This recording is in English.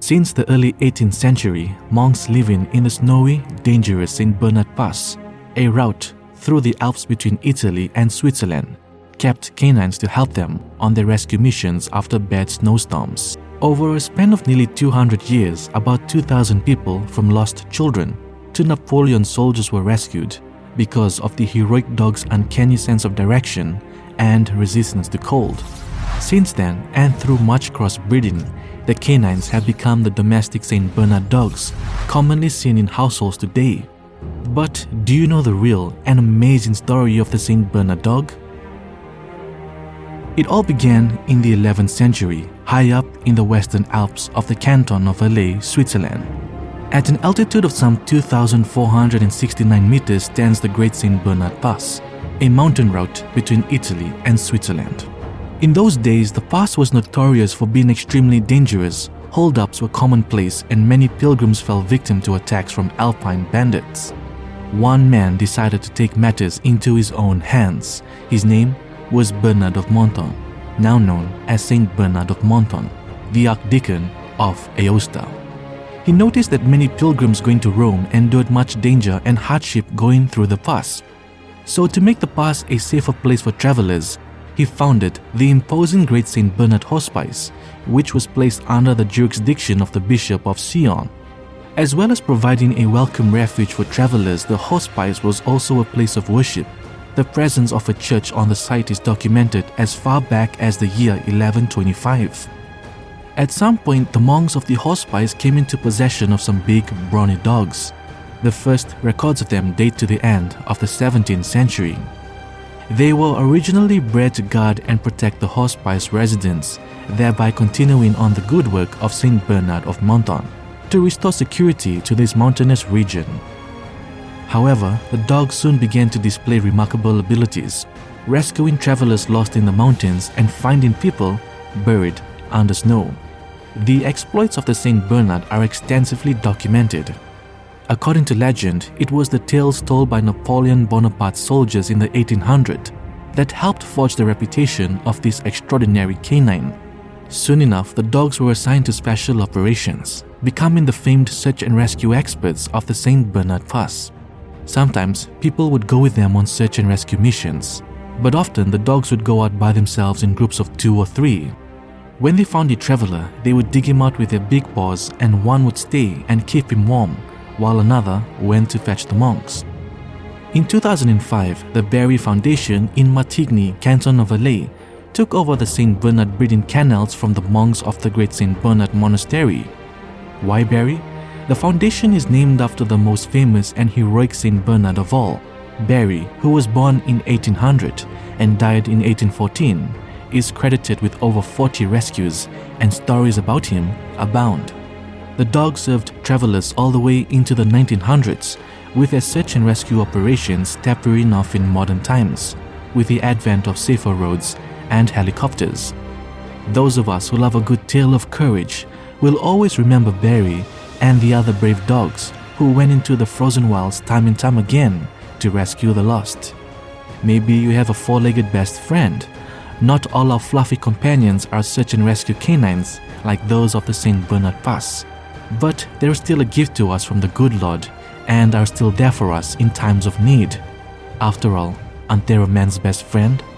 Since the early 18th century, monks living in the snowy, dangerous St. Bernard Pass, a route through the Alps between Italy and Switzerland, kept canines to help them on their rescue missions after bad snowstorms. Over a span of nearly 200 years, about 2,000 people, from lost children to Napoleon soldiers, were rescued because of the heroic dog's uncanny sense of direction and resistance to cold. Since then, and through much crossbreeding, the canines have become the domestic St. Bernard dogs commonly seen in households today. But do you know the real and amazing story of the St. Bernard dog? It all began in the 11th century, high up in the western Alps of the canton of Valais, Switzerland. At an altitude of some 2,469 meters stands the Great St. Bernard Pass, a mountain route between Italy and Switzerland. In those days, the pass was notorious for being extremely dangerous. Hold-ups were commonplace and many pilgrims fell victim to attacks from alpine bandits. One man decided to take matters into his own hands. His name was Bernard of Menthon, now known as Saint Bernard of Menthon, the Archdeacon of Aosta. He noticed that many pilgrims going to Rome endured much danger and hardship going through the pass. So to make the pass a safer place for travelers, he founded the imposing Great St. Bernard Hospice, which was placed under the jurisdiction of the Bishop of Sion. As well as providing a welcome refuge for travelers, the hospice was also a place of worship. The presence of a church on the site is documented as far back as the year 1125. At some point, the monks of the hospice came into possession of some big, brawny dogs. The first records of them date to the end of the 17th century. They were originally bred to guard and protect the hospice residents, thereby continuing on the good work of Saint Bernard of Menthon to restore security to this mountainous region. However, the dogs soon began to display remarkable abilities, rescuing travelers lost in the mountains and finding people buried under snow. The exploits of the Saint Bernard are extensively documented. According to legend, it was the tales told by Napoleon Bonaparte's soldiers in the 1800s that helped forge the reputation of this extraordinary canine. Soon enough, the dogs were assigned to special operations, becoming the famed search and rescue experts of the St. Bernard Pass. Sometimes, people would go with them on search and rescue missions, but often the dogs would go out by themselves in groups of 2 or 3. When they found a traveler, they would dig him out with their big paws and one would stay and keep him warm, while another went to fetch the monks. In 2005, the Berry Foundation in Martigny, Canton of Valais, took over the St. Bernard breeding kennels from the monks of the Great St. Bernard Monastery. Why Berry? The foundation is named after the most famous and heroic St. Bernard of all. Berry, who was born in 1800 and died in 1814, is credited with over 40 rescues, and stories about him abound. The dog served travelers all the way into the 1900s, with their search and rescue operations tapering off in modern times, with the advent of safer roads and helicopters. Those of us who love a good tale of courage will always remember Berry and the other brave dogs who went into the frozen wilds time and time again to rescue the lost. Maybe you have a four-legged best friend. Not all our fluffy companions are search and rescue canines like those of the St. Bernard Pass. But they are still a gift to us from the good Lord and are still there for us in times of need. After all, aren't they a man's best friend?